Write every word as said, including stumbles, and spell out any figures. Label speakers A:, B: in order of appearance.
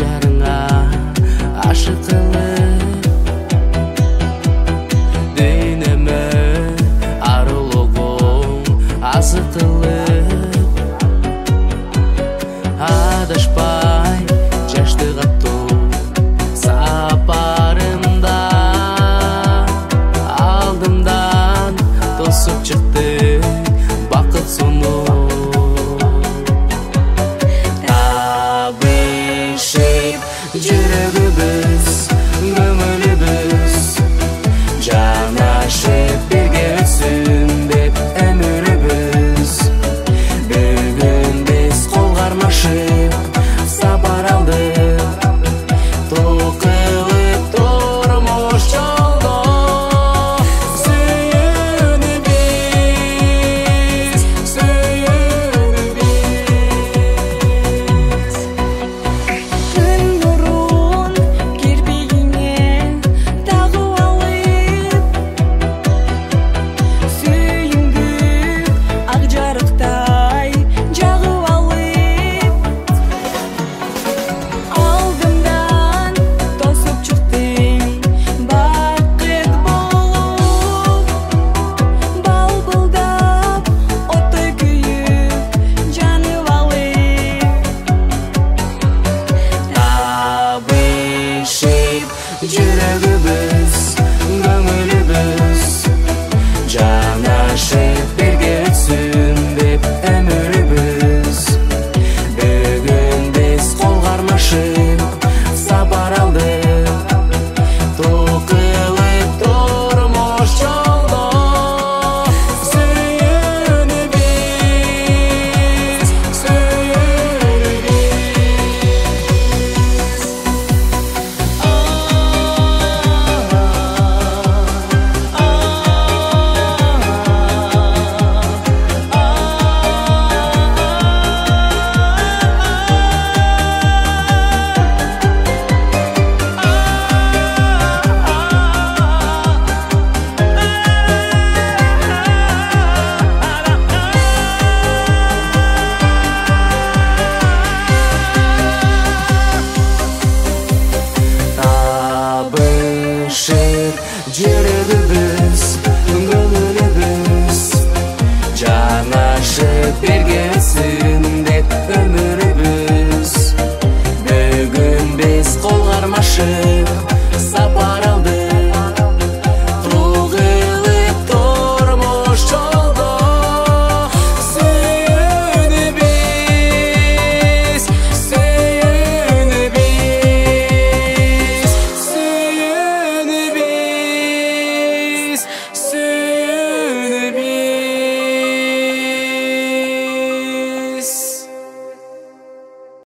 A: жарыңа ашық қылып дүйнөмө арулугуң азык кылып адашпай жаштык аттуу сапарымда алдымдан тосуп чыкты бакыт сунуу жүрөгүбүз көңүлүбүз жанашып бирге өтсүн деп өмүрүбүз бүгүн биз кол кармашып сапар алдык токылып турмуш жолдо сүйүнүп биз сүйүнүп биз жүрөгүбүз көңүлүбүз жанашып бирге өтсүн деп өмүрүбүз бүгүн биз кол кармашып сапар алдык токылып турмуш жолдо сүйүнүп биз сүйүнүп жүрөгүбүз көңүлүбүз жанашып бирге